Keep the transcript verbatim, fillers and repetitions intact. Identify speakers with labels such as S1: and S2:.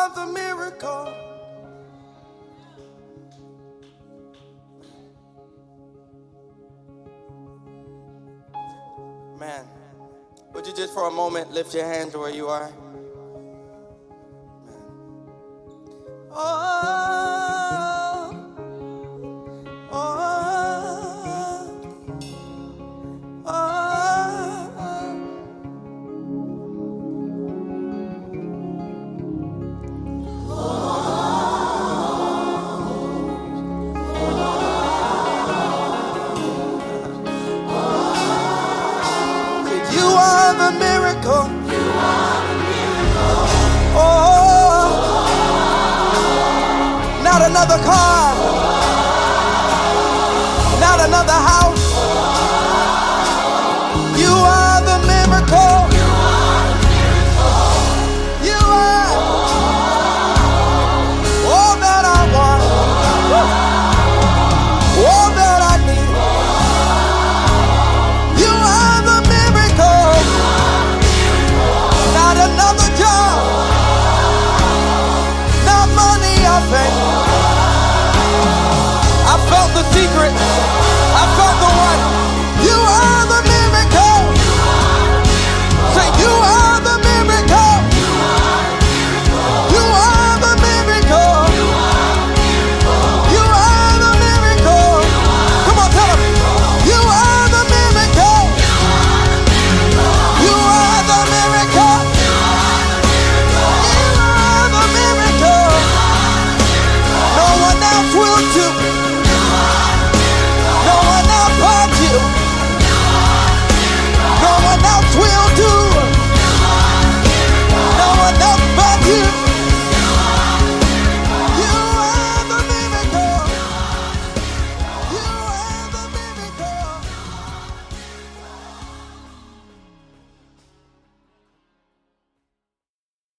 S1: are the miracle. Man, would you just for a moment lift your hands where you are? Man. Oh, oh, oh, oh. You are the miracle. You are the miracle. Oh, not another car, not another house.